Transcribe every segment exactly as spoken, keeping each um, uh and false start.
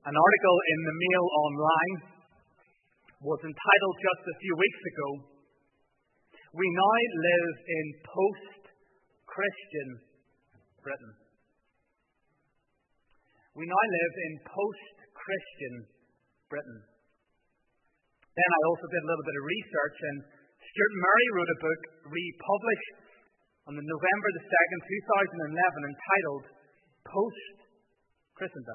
An article in the Mail Online was entitled just a few weeks ago, "We now live in post-Christian Britain." We now live in post-Christian Britain. Then I also did a little bit of research, and Stuart Murray wrote a book republished on the November the second, two thousand eleven, entitled "Post-Christendom: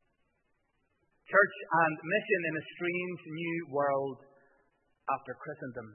Church and Mission in a Strange New World After Christendom."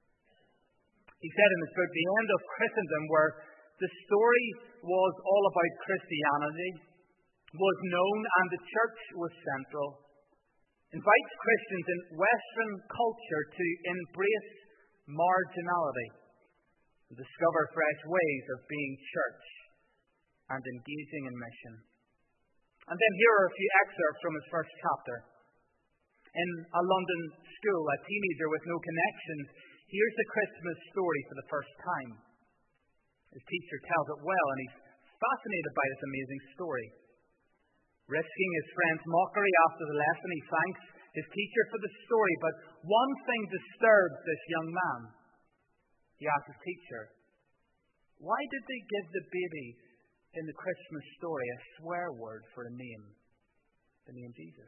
He said in his book, "The end of Christendom, where the story was all about Christianity, was known and the church was central, invites Christians in Western culture to embrace marginality and discover fresh ways of being church and engaging in mission." And then here are a few excerpts from his first chapter. In a London school, a teenager with no connections hears the Christmas story for the first time. His teacher tells it well, and he's fascinated by this amazing story. Risking his friend's mockery after the lesson, he thanks his teacher for the story, but one thing disturbs this young man. He asks his teacher, "Why did they give the baby in the Christmas story a swear word for a name, the name Jesus?"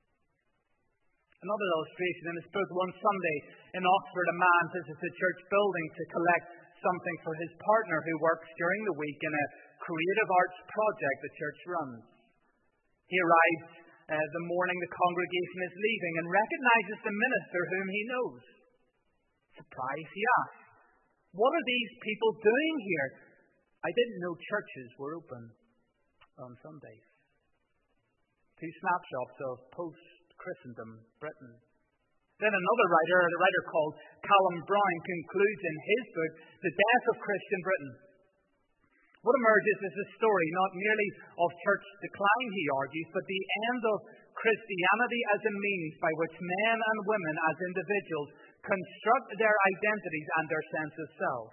Another illustration: in his book, "One Sunday in Oxford, a man visits a church building to collect something for his partner who works during the week in a creative arts project the church runs. He arrives uh, the morning the congregation is leaving and recognizes the minister whom he knows. Surprised, he asks, 'What are these people doing here? I didn't know churches were open on Sundays.'" Two snapshots of post-Christendom Britain. Then another writer, the writer called Callum Brown, concludes in his book, "The Death of Christian Britain." What emerges is a story not merely of church decline, he argues, but the end of Christianity as a means by which men and women as individuals construct their identities and their sense of self.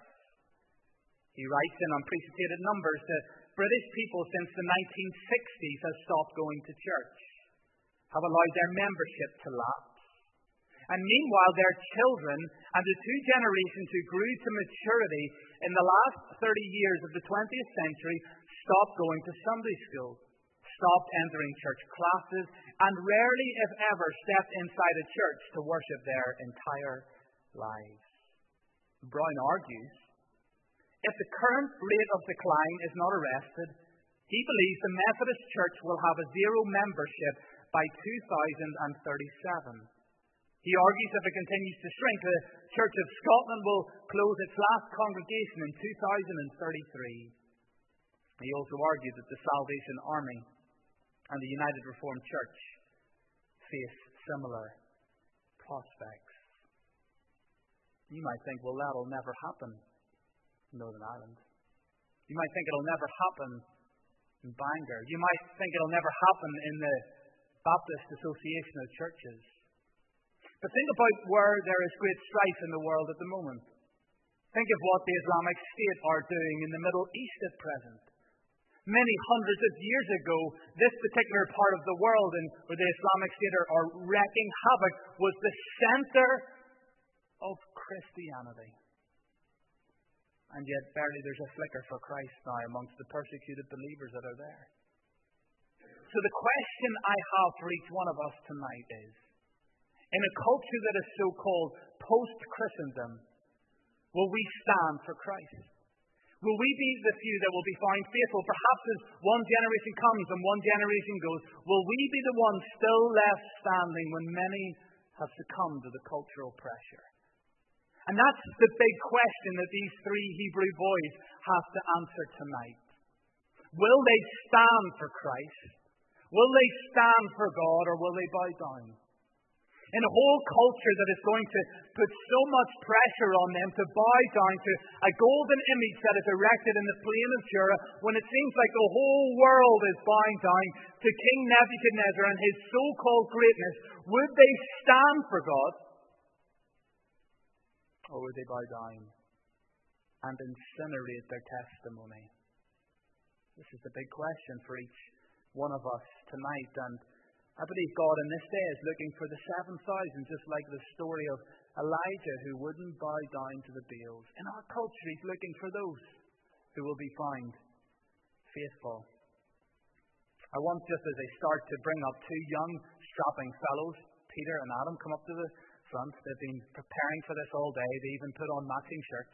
He writes in unprecedented numbers that British people since the nineteen sixties have stopped going to church, have allowed their membership to lapse. And meanwhile, their children and the two generations who grew to maturity in the last thirty years of the twentieth century stopped going to Sunday school, stopped entering church classes, and rarely, if ever, stepped inside a church to worship their entire lives. Brown argues, if the current rate of decline is not arrested, he believes the Methodist Church will have a zero membership by two thousand thirty-seven. He argues if it continues to shrink, the Church of Scotland will close its last congregation in two thousand thirty-three. He also argued that the Salvation Army and the United Reformed Church face similar prospects. You might think, well, that'll never happen in Northern Ireland. You might think it'll never happen in Bangor. You might think it'll never happen in the Baptist Association of Churches. But think about where there is great strife in the world at the moment. Think of what the Islamic State are doing in the Middle East at present. Many hundreds of years ago, this particular part of the world in where the Islamic State are, are wreaking havoc was the center of Christianity. And yet barely there's a flicker for Christ now amongst the persecuted believers that are there. So the question I have for each one of us tonight is, in a culture that is so-called post-Christendom, will we stand for Christ? Will we be the few that will be found faithful? Perhaps as one generation comes and one generation goes, will we be the ones still left standing when many have succumbed to the cultural pressure? And that's the big question that these three Hebrew boys have to answer tonight. Will they stand for Christ? Will they stand for God, or will they bow down? In a whole culture that is going to put so much pressure on them to bow down to a golden image that is erected in the plain of Jura, when it seems like the whole world is bowing down to King Nebuchadnezzar and his so-called greatness, would they stand for God? Or would they bow down and incinerate their testimony? This is the big question for each one of us tonight. And I believe God in this day is looking for the seven thousand, just like the story of Elijah who wouldn't bow down to the Baals. In our culture, He's looking for those who will be found faithful. I want, just as I start, to bring up two young, strapping fellows, Peter and Adam, come up to the front. They've been preparing for this all day. They even put on matching shirts.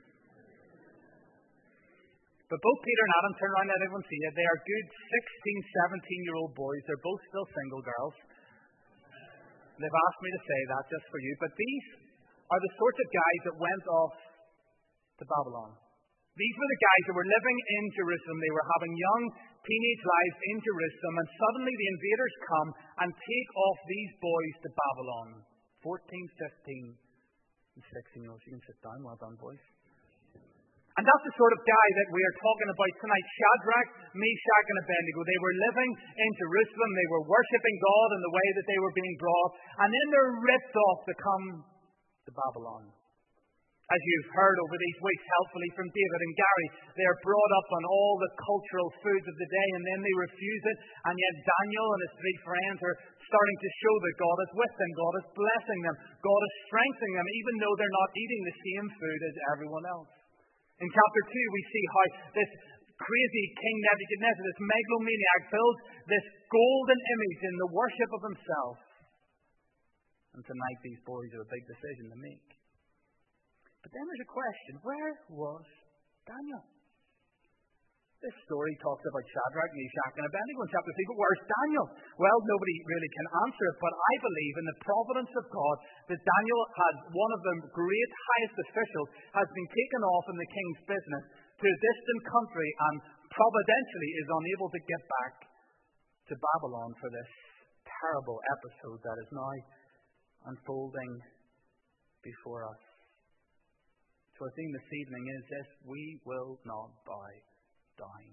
But both Peter and Adam, turn around and let everyone see it. They are good sixteen, seventeen-year-old boys. They're both still single girls. They've asked me to say that just for you. But these are the sorts of guys that went off to Babylon. These were the guys that were living in Jerusalem. They were having young teenage lives in Jerusalem. And suddenly the invaders come and take off these boys to Babylon. fourteen, fifteen, and sixteen-year-olds. You can sit down. Well done, boys. And that's the sort of guy that we are talking about tonight. Shadrach, Meshach, and Abednego. They were living in Jerusalem. They were worshipping God in the way that they were being brought. And then they're ripped off to come to Babylon. As you've heard over these weeks, helpfully from David and Gary, they are brought up on all the cultural foods of the day, and then they refuse it. And yet Daniel and his three friends are starting to show that God is with them. God is blessing them. God is strengthening them, even though they're not eating the same food as everyone else. In chapter two, we see how this crazy King Nebuchadnezzar, this megalomaniac, builds this golden image in the worship of himself. And tonight these boys have a big decision to make. But then there's a question. Where was Daniel? This story talks about Shadrach, Meshach, and Abednego in chapter three, but where's Daniel? Well, nobody really can answer it, but I believe in the providence of God that Daniel, has one of the great highest officials, has been taken off in the king's business to a distant country and providentially is unable to get back to Babylon for this terrible episode that is now unfolding before us. So our theme this evening is this: we will not bow down.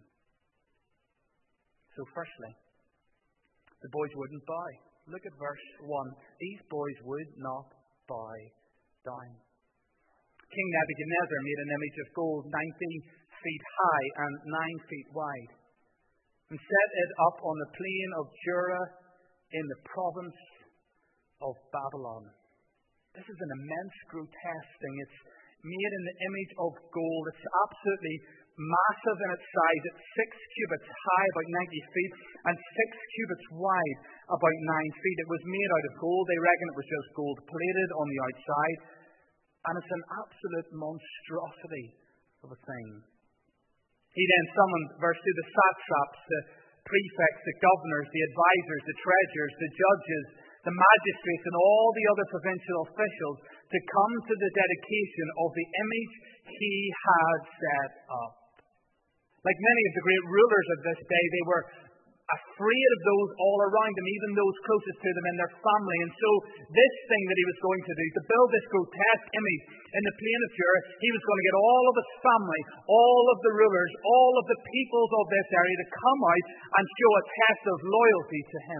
So firstly, the boys wouldn't bow. Look at verse one. These boys would not bow down. King Nebuchadnezzar made an image of gold nineteen feet high and nine feet wide, and set it up on the plain of Dura in the province of Babylon. This is an immense, grotesque thing. It's made in the image of gold. It's absolutely massive in its size. It's six cubits high, about ninety feet, and six cubits wide, about nine feet. It was made out of gold. They reckon it was just gold plated on the outside. And it's an absolute monstrosity of a thing. He then summoned, verse two, the satraps, the prefects, the governors, the advisors, the treasurers, the judges, the magistrates, and all the other provincial officials to come to the dedication of the image he had set up. Like many of the great rulers of this day, they were afraid of those all around them, even those closest to them in their family. And so this thing that he was going to do, to build this grotesque image in the plain of Dura, he was going to get all of his family, all of the rulers, all of the peoples of this area to come out and show a test of loyalty to him.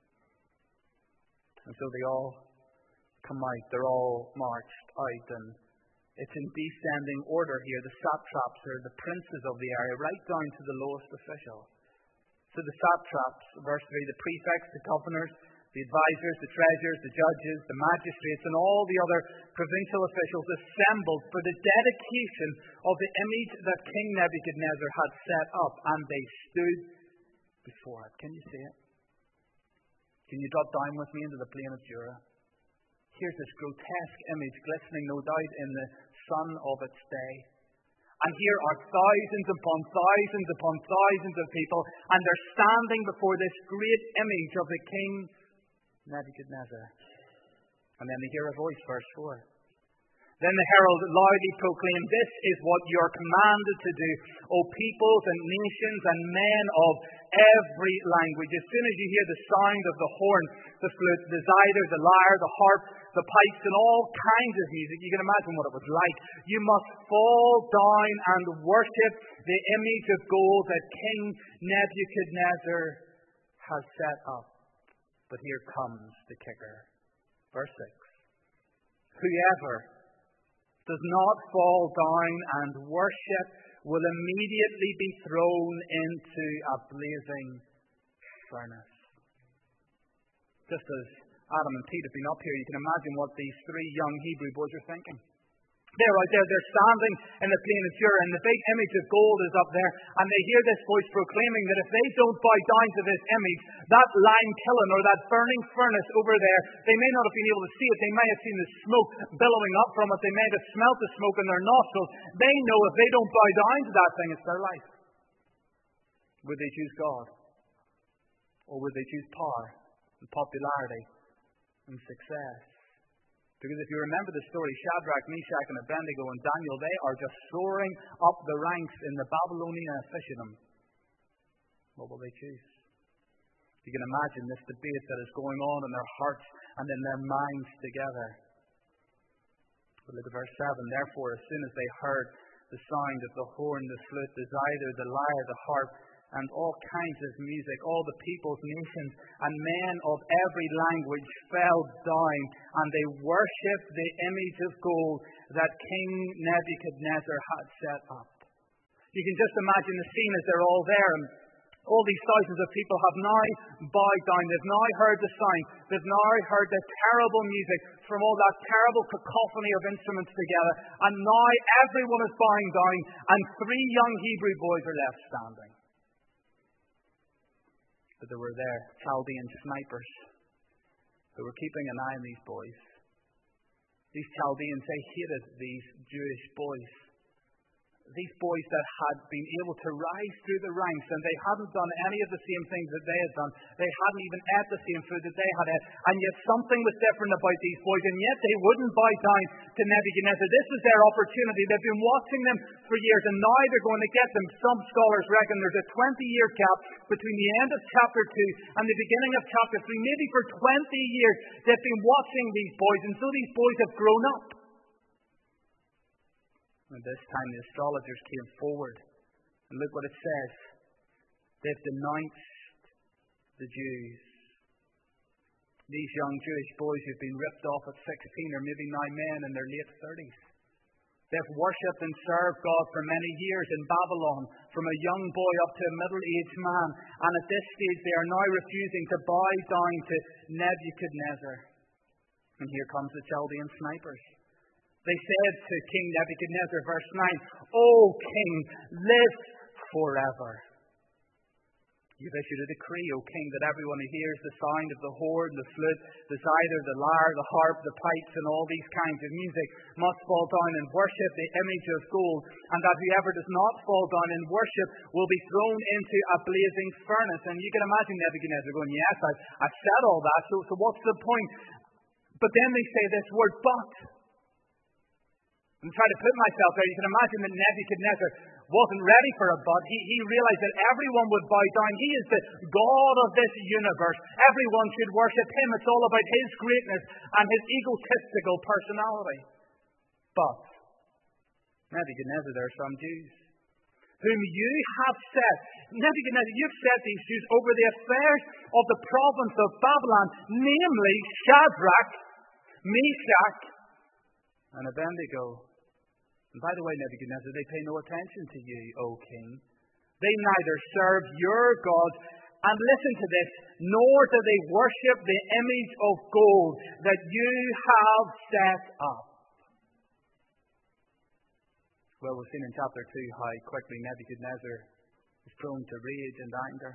And so they all come out, they're all marched out, and it's in descending order here. The satraps are the princes of the area, right down to the lowest official. So the satraps, verse three, the prefects, the governors, the advisors, the treasurers, the judges, the magistrates, and all the other provincial officials assembled for the dedication of the image that King Nebuchadnezzar had set up, and they stood before it. Can you see it? Can you drop down with me into the plain of Dura? Here's this grotesque image, glistening no doubt in the sun of its day. And here are thousands upon thousands upon thousands of people, and they're standing before this great image of the king Nebuchadnezzar. And then they hear a voice, verse four. Then the herald loudly proclaimed, "This is what you are commanded to do, O peoples and nations and men of every language." As soon as you hear the sound of the horn, the flute, the zither, the lyre, the harp, the pipes, and all kinds of music, you can imagine what it was like. You must fall down and worship the image of gold that King Nebuchadnezzar has set up. But here comes the kicker. Verse six. Whoever does not fall down and worship will immediately be thrown into a blazing furnace. Just as Adam and Pete have been up here, you can imagine what these three young Hebrew boys are thinking. They're right there, they're standing in the plain of Shur, and the big image of gold is up there, and they hear this voice proclaiming that if they don't bow down to this image, that lime kiln or that burning furnace over there, they may not have been able to see it, they may have seen the smoke billowing up from it, they may have smelt the smoke in their nostrils. They know if they don't bow down to that thing, it's their life. Would they choose God? Or would they choose power and popularity and success? Because if you remember the story, Shadrach, Meshach, and Abednego and Daniel, they are just soaring up the ranks in the Babylonian officialdom. What will they choose? You can imagine this debate that is going on in their hearts and in their minds together. But look at verse seven. Therefore, as soon as they heard the sound of the horn, the flute, the zither, the lyre, the harp, and all kinds of music, all the peoples, nations, and men of every language fell down, and they worshipped the image of gold that King Nebuchadnezzar had set up. You can just imagine the scene as they're all there, and all these thousands of people have now bowed down. They've now heard the sound. They've now heard the terrible music from all that terrible cacophony of instruments together, and now everyone is bowing down, and three young Hebrew boys are left standing. But there were there Chaldean snipers who were keeping an eye on these boys. These Chaldeans, they hated these Jewish boys. These boys that had been able to rise through the ranks, and they hadn't done any of the same things that they had done. They hadn't even ate the same food that they had ate. And yet something was different about these boys, and yet they wouldn't bow down to Nebuchadnezzar. This was their opportunity. They've been watching them for years, and now they're going to get them. Some scholars reckon there's a twenty-year gap between the end of chapter two and the beginning of chapter three. Maybe for twenty years they've been watching these boys, and so these boys have grown up. And this time the astrologers came forward. And look what it says. They've denounced the Jews. These young Jewish boys who've been ripped off at sixteen or maybe now men in their late thirties. They've worshipped and served God for many years in Babylon, from a young boy up to a middle-aged man. And at this stage they are now refusing to bow down to Nebuchadnezzar. And here comes the Chaldean snipers. They said to King Nebuchadnezzar, verse nine, O King, live forever. You've issued a decree, O King, that everyone who hears the sound of the horn, the flute, the zither, the lyre, the harp, the pipes, and all these kinds of music must fall down and worship the image of gold, and that whoever does not fall down and worship will be thrown into a blazing furnace. And you can imagine Nebuchadnezzar going, yes, I've, I've said all that, so, so what's the point? But then they say this word, but. I'm trying to put myself there. You can imagine that Nebuchadnezzar wasn't ready for a but. He, he realized that everyone would bow down. He is the God of this universe. Everyone should worship him. It's all about his greatness and his egotistical personality. But, Nebuchadnezzar, there are some Jews whom you have set. Nebuchadnezzar, you've set these Jews over the affairs of the province of Babylon, namely Shadrach, Meshach, and Abednego. And by the way, Nebuchadnezzar, they pay no attention to you, O king. They neither serve your gods, and listen to this, nor do they worship the image of gold that you have set up. Well, we've seen in chapter two how quickly Nebuchadnezzar is prone to rage and anger.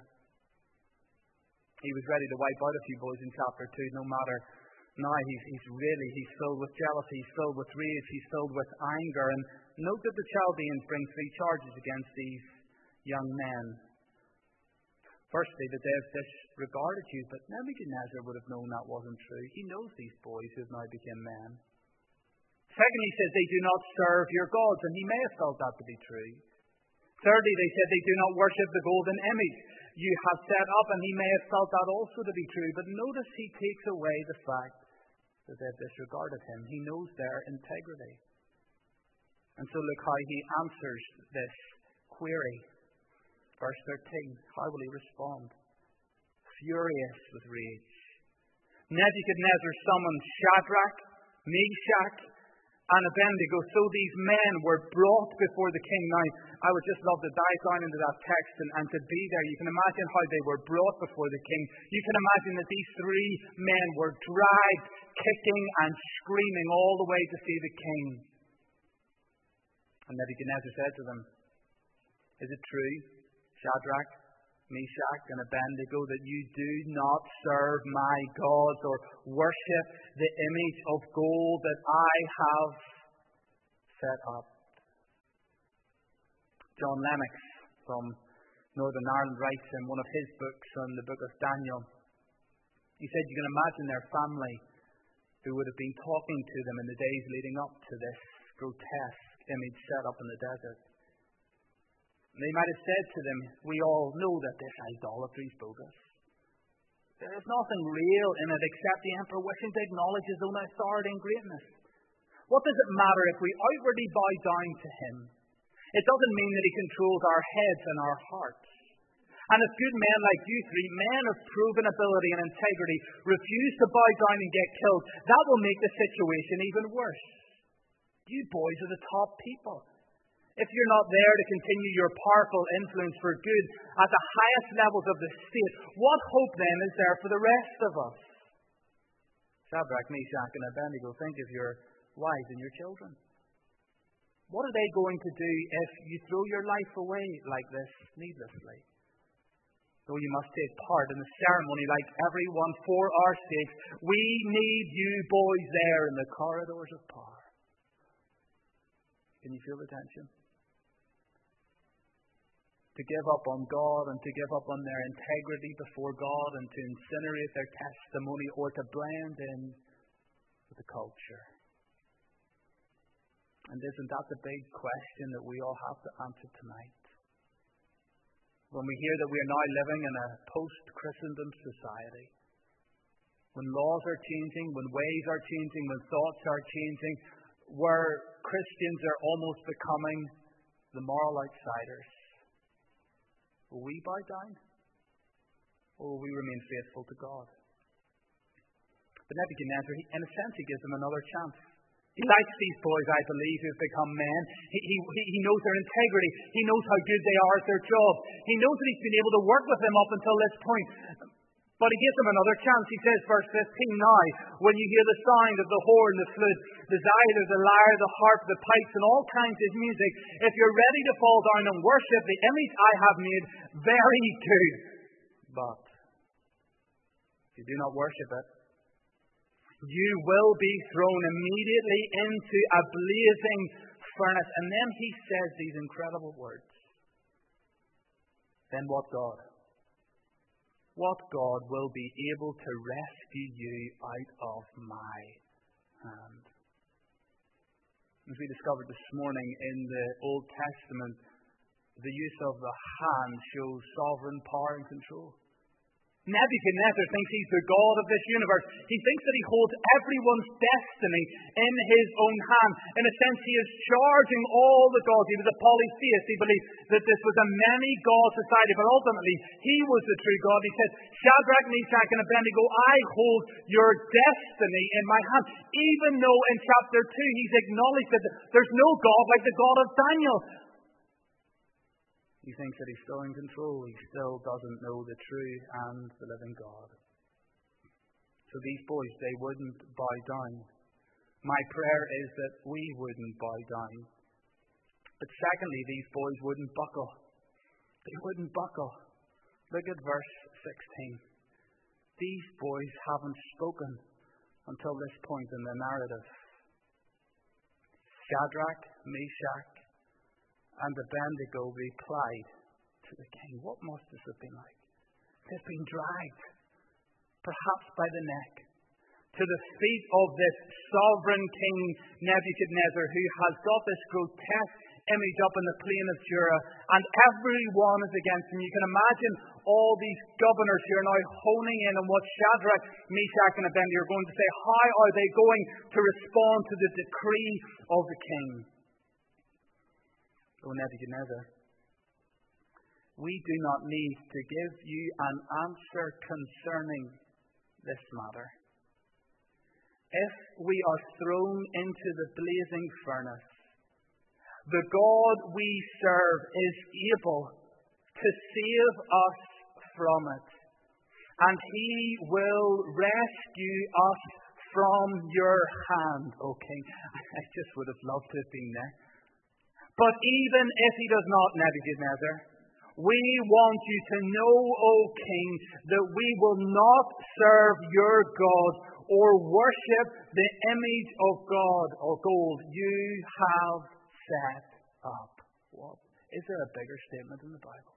He was ready to wipe out a few boys in chapter two, no matter. Now he's, he's really, he's filled with jealousy, he's filled with rage, he's filled with anger. And note that the Chaldeans bring three charges against these young men. Firstly, that they have disregarded you, but Nebuchadnezzar would have known that wasn't true. He knows these boys who have now become men. Secondly, he says they do not serve your gods, and he may have felt that to be true. Thirdly, they said they do not worship the golden image you have set up, and he may have felt that also to be true. But notice he takes away the fact that they have disregarded him. He knows their integrity. And so look how he answers this query. Verse thirteen, how will he respond? Furious with rage, Nebuchadnezzar summoned Shadrach, Meshach, and Abednego. So these men were brought before the king. Now, I would just love to dive down into that text and, and to be there. You can imagine how they were brought before the king. You can imagine that these three men were dragged, kicking and screaming all the way to see the king. And Nebuchadnezzar said to them, "Is it true, Shadrach, Meshach, and Abednego, that you do not serve my gods or worship the image of gold that I have set up?" John Lennox from Northern Ireland writes in one of his books on the book of Daniel. He said you can imagine their family who would have been talking to them in the days leading up to this grotesque image set up in the desert. They might have said to them, "We all know that this idolatry is bogus. There is nothing real in it except the emperor wishing to acknowledge his own authority and greatness. What does it matter if we outwardly bow down to him? It doesn't mean that he controls our heads and our hearts. And if good men like you three, men of proven ability and integrity, refuse to bow down and get killed, that will make the situation even worse. You boys are the top people. If you're not there to continue your powerful influence for good at the highest levels of the state, what hope then is there for the rest of us?" Shadrach, Meshach, and Abednego, think of your wives and your children. What are they going to do if you throw your life away like this needlessly? Though you must take part in the ceremony like everyone for our sakes, we need you boys there in the corridors of power. Can you feel the tension? To give up on God and to give up on their integrity before God and to incinerate their testimony or to blend in with the culture. And isn't that the big question that we all have to answer tonight? When we hear that we are now living in a post-Christendom society, when laws are changing, when ways are changing, when thoughts are changing, where Christians are almost becoming the moral outsiders, will we bow down? Or will we remain faithful to God? But Nebuchadnezzar, in a sense, he gives them another chance. He likes these boys, I believe, who have become men. He, he, he knows their integrity. He knows how good they are at their job. He knows that he's been able to work with them up until this point. But he gives them another chance. He says, verse fifteen, "Now, when you hear the sound of the horn, the flute, the zither, the lyre, the harp, the pipes, and all kinds of music, if you're ready to fall down and worship the image I have made, very good. But if you do not worship it, you will be thrown immediately into a blazing furnace." And then he says these incredible words. "Then what God? What God will be able to rescue you out of my hand?" As we discovered this morning in the Old Testament, the use of the hand shows sovereign power and control. Nebuchadnezzar thinks he's the God of this universe. He thinks that he holds everyone's destiny in his own hand. In a sense, he is charging all the gods. He was a polytheist. He believed that this was a many-god society, but ultimately, he was the true God. He said, "Shadrach, Meshach, and Abednego, I hold your destiny in my hand." Even though in chapter two, he's acknowledged that there's no God like the God of Daniel. He thinks that he's still in control. He still doesn't know the true and the living God. So these boys, they wouldn't bow down. My prayer is that we wouldn't bow down. But secondly, these boys wouldn't buckle. They wouldn't buckle. Look at verse sixteen. These boys haven't spoken until this point in the narrative. Shadrach, Meshach, and Abednego replied to the king. What must this have been like? They've been dragged, perhaps by the neck, to the feet of this sovereign king Nebuchadnezzar, who has got this grotesque image up in the plain of Dura, and everyone is against him. You can imagine all these governors who are now honing in on what Shadrach, Meshach, and Abednego are going to say. How are they going to respond to the decree of the king? O Nebuchadnezzar, we do not need to give you an answer concerning this matter. if we are thrown into the blazing furnace, the God we serve is able to save us from it, and He will rescue us from your hand, O King. I just would have loved to have been there. But even if He does not, Nebuchadnezzar, we want you to know, O King, that we will not serve your God or worship the image of God or gold you have set up. What? Is there a bigger statement in the Bible?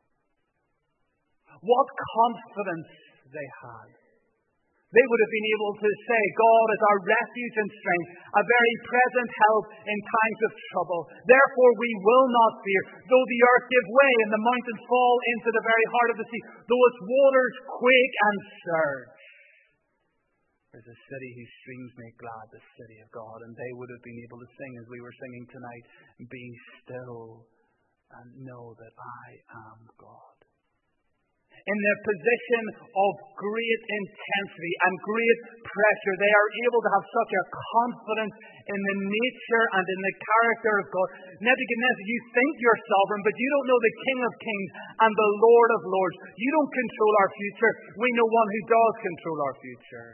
What confidence they had. They would have been able to say, God is our refuge and strength, a very present help in times of trouble. Therefore we will not fear, though the earth give way and the mountains fall into the very heart of the sea, though its waters quake and surge. There's a city whose streams make glad, the city of God. And they would have been able to sing as we were singing tonight, be still and know that I am God. In their position of great intensity and great pressure, they are able to have such a confidence in the nature and in the character of God. Nebuchadnezzar, you think you're sovereign, but you don't know the King of Kings and the Lord of Lords. You don't control our future. We know one who does control our future.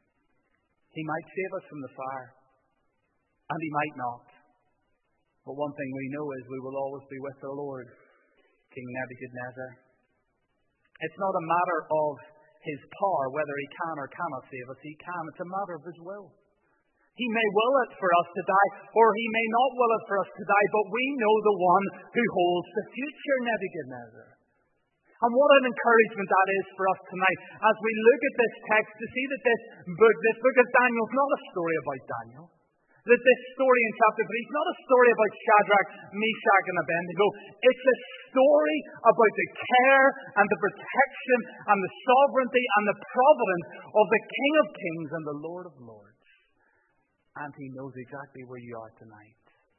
He might save us from the fire, and He might not. But one thing we know is we will always be with the Lord, King Nebuchadnezzar. It's not a matter of His power, whether He can or cannot save us. He can. It's a matter of His will. He may will it for us to die, or He may not will it for us to die, but we know the one who holds the future, Nebuchadnezzar. And what an encouragement that is for us tonight as we look at this text to see that this book, this book of Daniel is not a story about Daniel. That this story in chapter three is not a story about Shadrach, Meshach, and Abednego. It's a story about the care and the protection and the sovereignty and the providence of the King of Kings and the Lord of Lords. And He knows exactly where you are tonight.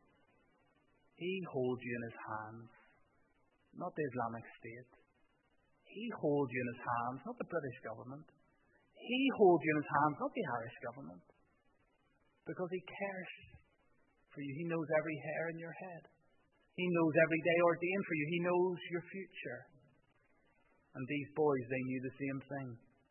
He holds you in His hands, not the Islamic State. He holds you in His hands, not the British government. He holds you in His hands, not the Irish government. Because He cares for you. He knows every hair in your head. He knows every day ordained for you. He knows your future. And these boys, they knew the same thing.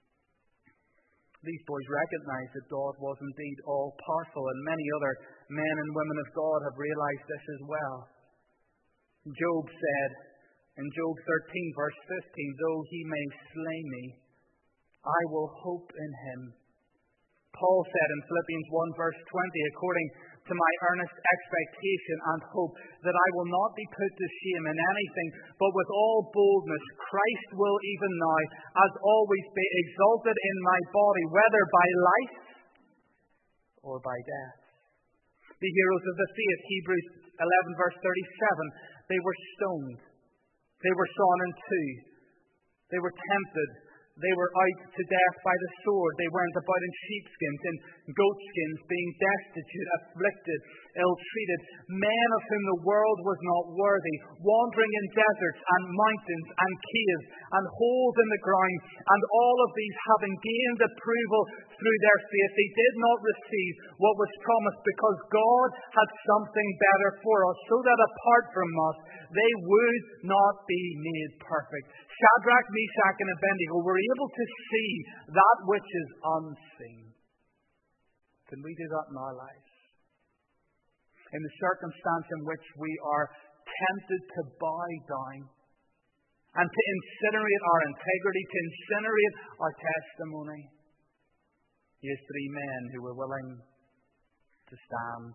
These boys recognized that God was indeed all-powerful, and many other men and women of God have realized this as well. Job said in Job thirteen, verse fifteen, though He may slay me, I will hope in Him. Paul said in Philippians one, verse twenty, according to my earnest expectation and hope that I will not be put to shame in anything, but with all boldness Christ will even now, as always, be exalted in my body, whether by life or by death. The heroes of the faith, Hebrews eleven, verse thirty-seven, they were stoned. They were sawn in two. They were tempted. They were out to death by the sword. They went about in sheepskins and goatskins, being destitute, afflicted, ill-treated, men of whom the world was not worthy, wandering in deserts and mountains and caves and holes in the ground. And all of these, having gained approval through their faith, they did not receive what was promised, because God had something better for us, so that apart from us, they would not be made perfect. Shadrach, Meshach, and Abednego were able to see that which is unseen. Can we do that in our lives? In the circumstance in which we are tempted to bow down and to incinerate our integrity, to incinerate our testimony. Here's three men who were willing to stand.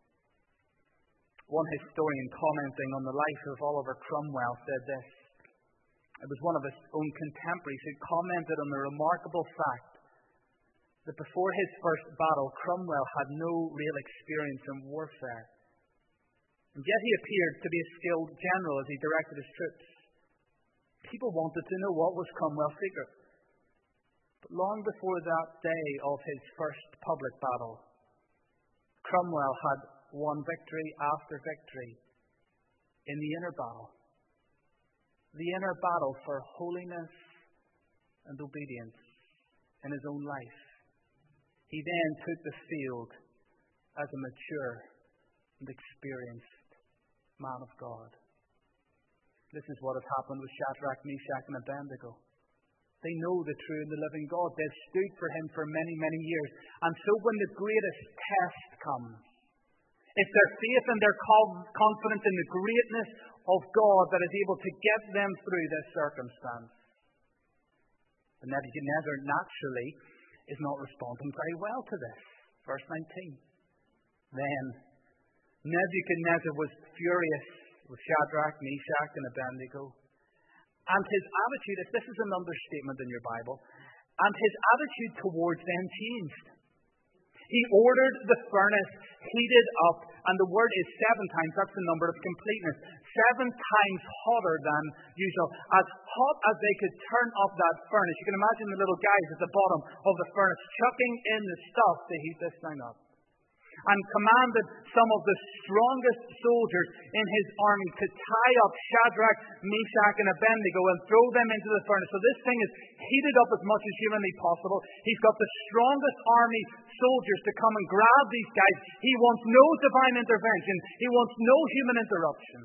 One historian, commenting on the life of Oliver Cromwell, said this. It was one of his own contemporaries who commented on the remarkable fact that before his first battle, Cromwell had no real experience in warfare. And yet he appeared to be a skilled general as he directed his troops. People wanted to know what was Cromwell's secret. But long before that day of his first public battle, Cromwell had won victory after victory in the inner battle. The inner battle for holiness and obedience in his own life. He then took the field as a mature and experienced man of God. This is what has happened with Shadrach, Meshach, and Abednego. They know the true and the living God. They've stood for Him for many, many years. And so when the greatest test comes, it's their faith and their confidence in the greatness of God that is able to get them through this circumstance. But Nebuchadnezzar naturally is not responding very well to this. Verse nineteen. Then Nebuchadnezzar was furious with Shadrach, Meshach, and Abednego. And his attitude, if this is an understatement in your Bible, and his attitude towards them changed. He ordered the furnace heated up, and the word is seven times, that's the number of completeness, seven times hotter than usual, as hot as they could turn up that furnace. You can imagine the little guys at the bottom of the furnace chucking in the stuff to heat this thing up. And commanded some of the strongest soldiers in his army to tie up Shadrach, Meshach, and Abednego and throw them into the furnace. So this thing is heated up as much as humanly possible. He's got the strongest army soldiers to come and grab these guys. He wants no divine intervention. He wants no human interruption.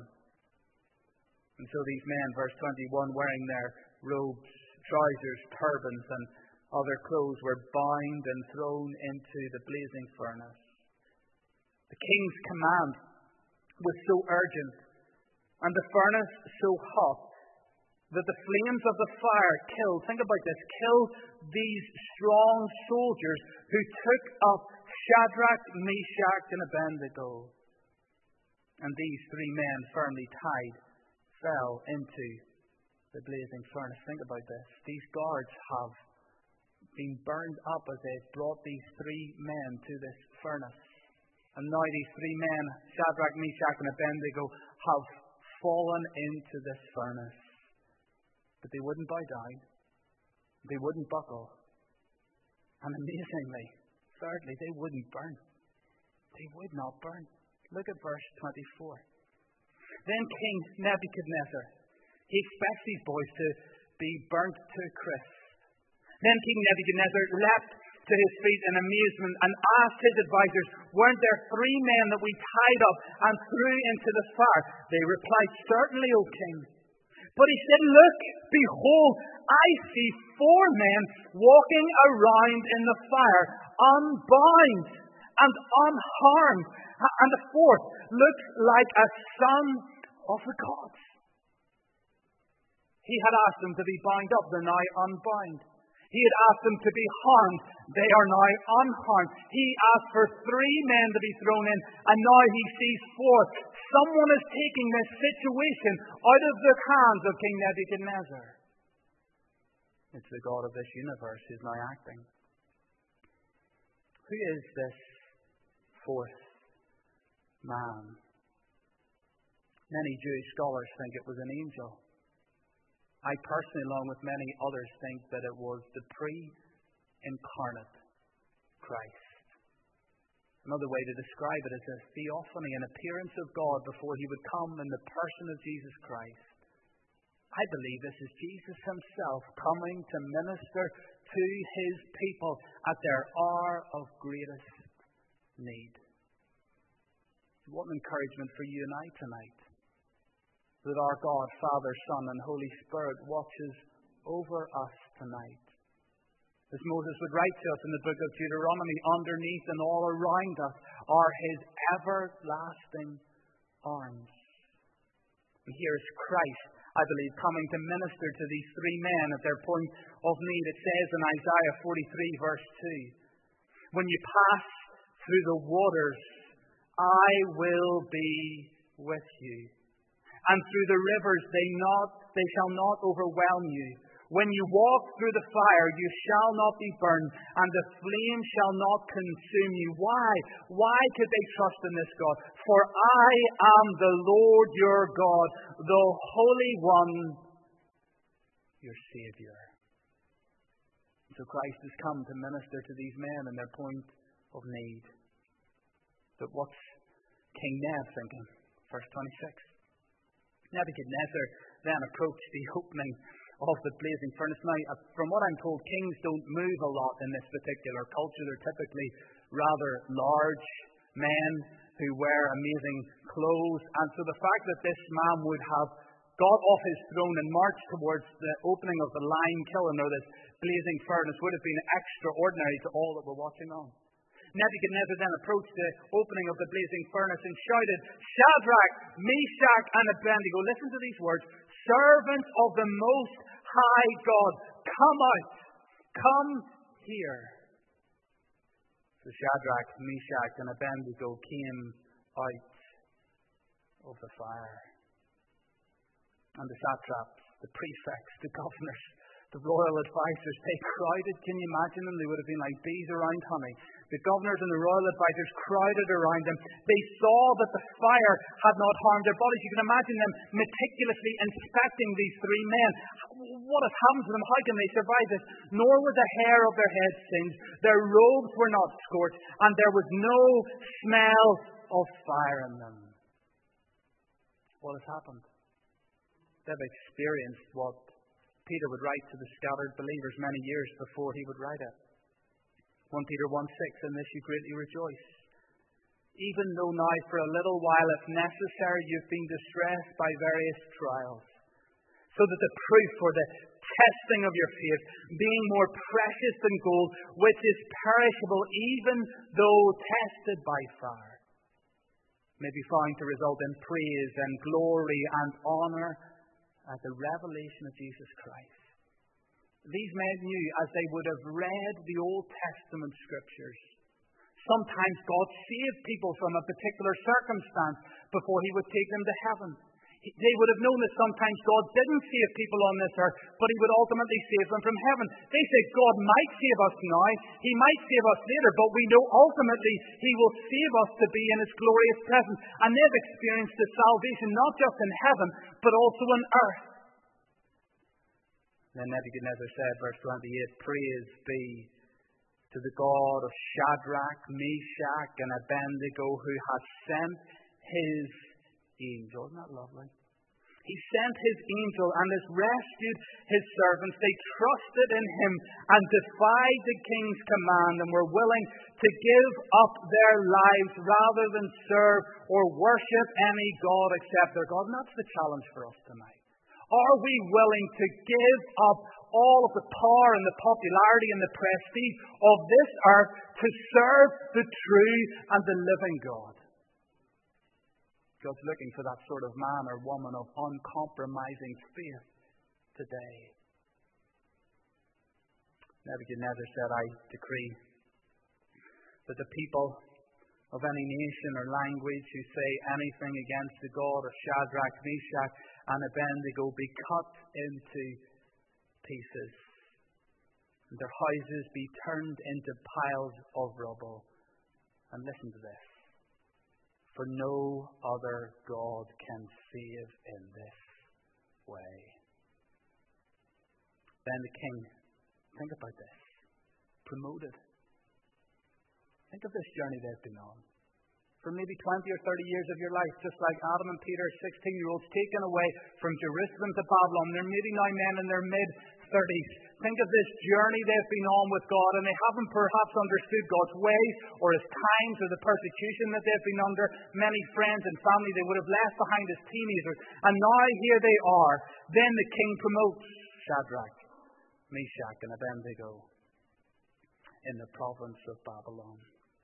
And so these men, verse twenty-one, wearing their robes, trousers, turbans, and other clothes, were bound and thrown into the blazing furnace. The king's command was so urgent and the furnace so hot that the flames of the fire killed, think about this, killed these strong soldiers who took up Shadrach, Meshach, and Abednego. And these three men, firmly tied, fell into the blazing furnace. Think about this. These guards have been burned up as they brought these three men to this furnace. And now these three men, Shadrach, Meshach, and Abednego, have fallen into this furnace. But they wouldn't bow down. They wouldn't buckle. And amazingly, thirdly, they wouldn't burn. They would not burn. Look at verse twenty-four. Then King Nebuchadnezzar, he expects these boys to be burnt to a crisp. Then King Nebuchadnezzar leapt to his feet in amazement and asked his advisors, weren't there three men that we tied up and threw into the fire? They replied, certainly, O king. But he said, look, behold, I see four men walking around in the fire, unbound and unharmed. And the fourth looks like a son of the gods. He had asked them to be bound up, they're now unbound. He had asked them to be harmed. They are now unharmed. He asked for three men to be thrown in, and now he sees four. Someone is taking this situation out of the hands of King Nebuchadnezzar. It's the God of this universe who's now acting. Who is this fourth man? Many Jewish scholars think it was an angel. I personally, along with many others, think that it was the pre-incarnate Christ. Another way to describe it is a theophany, an appearance of God before He would come in the person of Jesus Christ. I believe this is Jesus Himself coming to minister to His people at their hour of greatest need. What an encouragement for you and I tonight. That our God, Father, Son, and Holy Spirit watches over us tonight. As Moses would write to us in the book of Deuteronomy, underneath and all around us are His everlasting arms. And here is Christ, I believe, coming to minister to these three men at their point of need. It says in Isaiah forty-three, verse two, when you pass through the waters, I will be with you. And through the rivers they not they shall not overwhelm you. When you walk through the fire, you shall not be burned, and the flame shall not consume you. Why? Why could they trust in this God? For I am the Lord your God, the Holy One, your Savior. So Christ has come to minister to these men in their point of need. But what's King Neb thinking? Verse twenty-six. Nebuchadnezzar then approached the opening of the blazing furnace. Now, uh, from what I'm told, kings don't move a lot in this particular culture. They're typically rather large men who wear amazing clothes. And so the fact that this man would have got off his throne and marched towards the opening of the lime kiln, or this blazing furnace, would have been extraordinary to all that were watching on. Nebuchadnezzar then approached the opening of the blazing furnace and shouted, Shadrach, Meshach, and Abednego, listen to these words, servants of the Most High God, come out, come here. So Shadrach, Meshach, and Abednego came out of the fire. And the satraps, the prefects, the governors, the royal advisors, they crowded. Can you imagine them? They would have been like bees around honey. The governors and the royal advisors crowded around them. They saw that the fire had not harmed their bodies. You can imagine them meticulously inspecting these three men. What has happened to them? How can they survive this? Nor was the hair of their heads singed. Their robes were not scorched. And there was no smell of fire in them. What has happened? They've experienced what Peter would write to the scattered believers many years before he would write it. First Peter one six, in this you greatly rejoice. Even though now for a little while, if necessary, you've been distressed by various trials, so that the proof or the testing of your faith, being more precious than gold, which is perishable even though tested by fire, may be found to result in praise and glory and honor at the revelation of Jesus Christ. These men knew, as they would have read the Old Testament scriptures, sometimes God saved people from a particular circumstance before he would take them to heaven. They would have known that sometimes God didn't save people on this earth, but he would ultimately save them from heaven. They said God might save us now, he might save us later, but we know ultimately he will save us to be in his glorious presence. And they've experienced the salvation not just in heaven, but also on earth. Then Nebuchadnezzar said, verse twenty-eight, praise be to the God of Shadrach, Meshach, and Abednego, who has sent his angel. Isn't that lovely? He sent his angel and has rescued his servants. They trusted in him and defied the king's command and were willing to give up their lives rather than serve or worship any god except their God. And that's the challenge for us tonight. Are we willing to give up all of the power and the popularity and the prestige of this earth to serve the true and the living God? God's looking for that sort of man or woman of uncompromising faith today. Nebuchadnezzar said, I decree that the people of any nation or language who say anything against the God of Shadrach, Meshach, and Abednego be cut into pieces, and their houses be turned into piles of rubble. And listen to this. For no other God can save in this way. Then the king, think about this, promoted. Think of this journey they've been on. For maybe twenty or thirty years of your life, just like Adam and Peter, sixteen-year-olds taken away from Jerusalem to Babylon. They're maybe now men in their mid-thirties. Think of this journey they've been on with God, and they haven't perhaps understood God's ways or his times or the persecution that they've been under. Many friends and family they would have left behind as teenagers. And now here they are. Then the king promotes Shadrach, Meshach, and Abednego in the province of Babylon.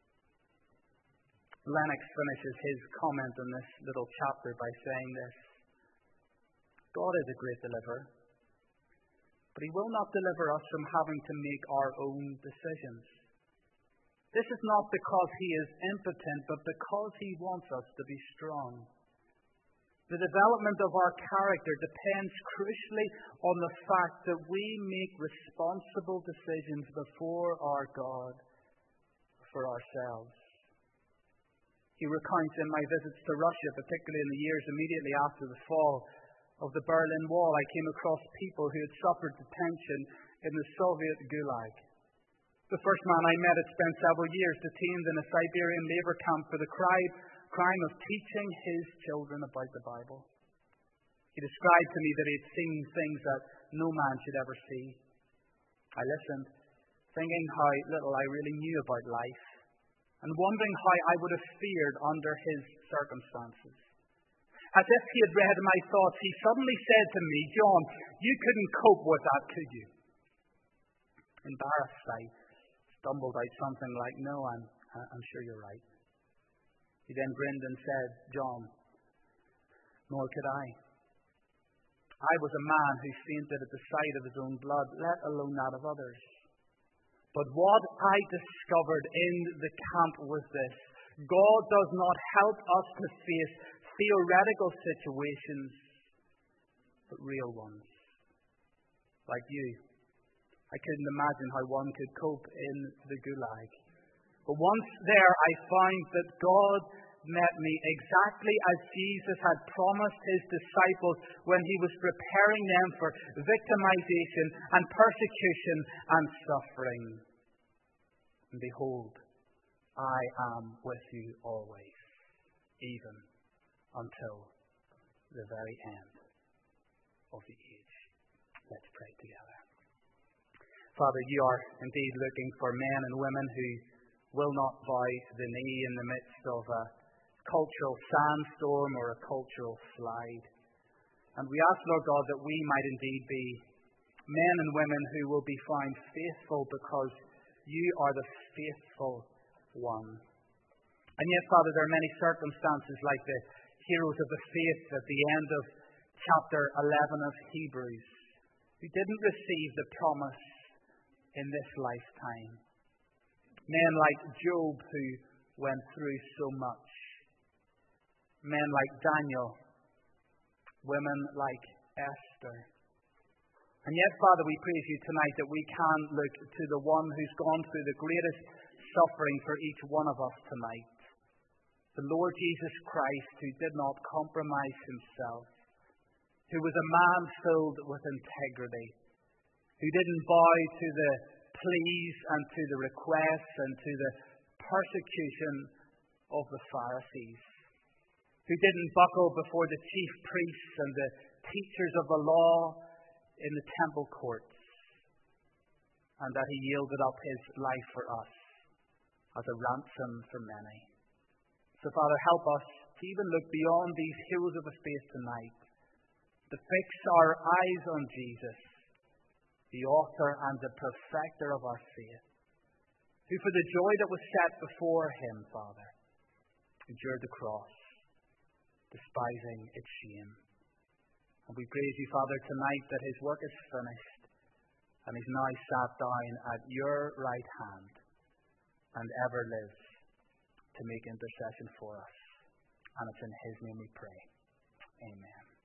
Lennox finishes his comment in this little chapter by saying this. God is a great deliverer, but he will not deliver us from having to make our own decisions. This is not because he is impotent, but because he wants us to be strong. The development of our character depends crucially on the fact that we make responsible decisions before our God for ourselves. He recounts, in my visits to Russia, particularly in the years immediately after the fall of the Berlin Wall, I came across people who had suffered detention in the Soviet Gulag. The first man I met had spent several years detained in a Siberian labor camp for the crime, crime of teaching his children about the Bible. He described to me that he had seen things that no man should ever see. I listened, thinking how little I really knew about life, and wondering how I would have fared under his circumstances. As if he had read my thoughts, he suddenly said to me, "John, you couldn't cope with that, could you?" Embarrassed, I stumbled out something like, "No, I'm, I'm sure you're right." He then grinned and said, "John, nor could I. I was a man who fainted at the sight of his own blood, let alone that of others. But what I discovered in the camp was this: God does not help us to face theoretical situations, but real ones. Like you, I couldn't imagine how one could cope in the Gulag. But once there, I found that God met me exactly as Jesus had promised his disciples when he was preparing them for victimization and persecution and suffering. And behold, I am with you always, even until the very end of the age. Let's pray together. Father, you are indeed looking for men and women who will not bow the knee in the midst of a cultural sandstorm or a cultural slide. And we ask, Lord God, that we might indeed be men and women who will be found faithful because you are the faithful one. And yet, Father, there are many circumstances like the heroes of the faith at the end of chapter eleven of Hebrews who didn't receive the promise in this lifetime. Men like Job who went through so much. Men like Daniel. Women like Esther. And yet, Father, we praise you tonight that we can look to the one who's gone through the greatest suffering for each one of us tonight. The Lord Jesus Christ, who did not compromise himself, who was a man filled with integrity, who didn't bow to the pleas and to the requests and to the persecution of the Pharisees, who didn't buckle before the chief priests and the teachers of the law in the temple courts, and that he yielded up his life for us as a ransom for many. So, Father, help us to even look beyond these heroes of the faith tonight, to fix our eyes on Jesus, the author and the perfecter of our faith, who for the joy that was set before him, Father, endured the cross, despising its shame. And we praise you, Father, tonight that his work is finished, and he's now sat down at your right hand, and ever lives to make intercession for us. And it's in his name we pray. Amen.